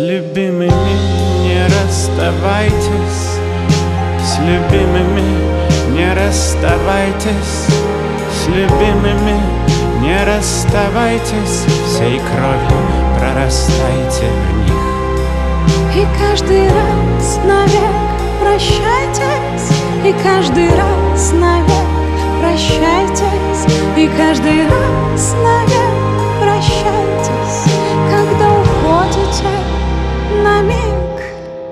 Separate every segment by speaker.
Speaker 1: любимыми не расставайтесь, с любимыми не расставайтесь, с любимыми не расставайтесь, всей кровью прорастайте в них.
Speaker 2: И каждый раз навек прощайтесь, и каждый раз навек прощайтесь, и каждый раз навек прощайтесь, когда уходите на миг.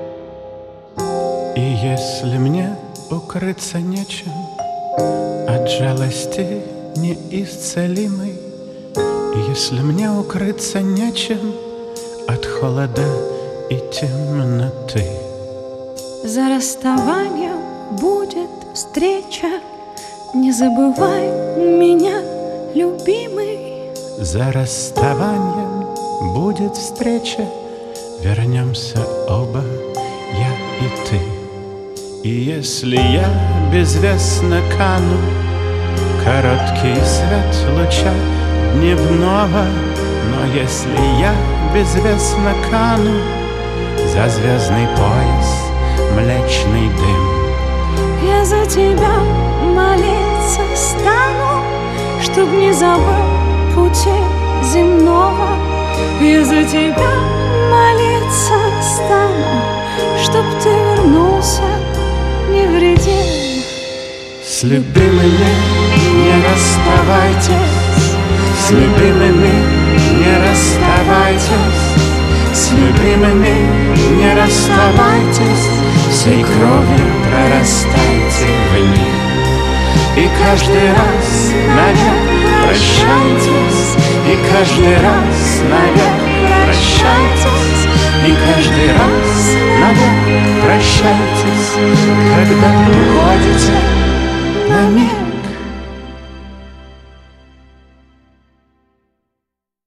Speaker 1: И если мне укрыться нечем от жалости неисцелимой, и если мне укрыться нечем от холода и темноты,
Speaker 2: за расставанием будет встреча, не забывай меня, любимый.
Speaker 1: за расставанием будет встреча, вернемся оба, я и ты. И если я безвестно кану, короткий свет луча дневного, но если я безвестно кану, за звездный пояс млечный дым,
Speaker 2: я за тебя молиться стану, чтоб не забыл пути земного. Я за тебя молиться стану, чтоб ты вернулся невредим.
Speaker 1: с любимыми не расставайтесь, с любимыми не расставайтесь, с любимыми не расставайтесь, всей кровью прорастайте в них. И каждый раз навек прощайтесь, и каждый раз навек прощайтесь, и каждый раз навек прощайтесь, когда уходите на миг.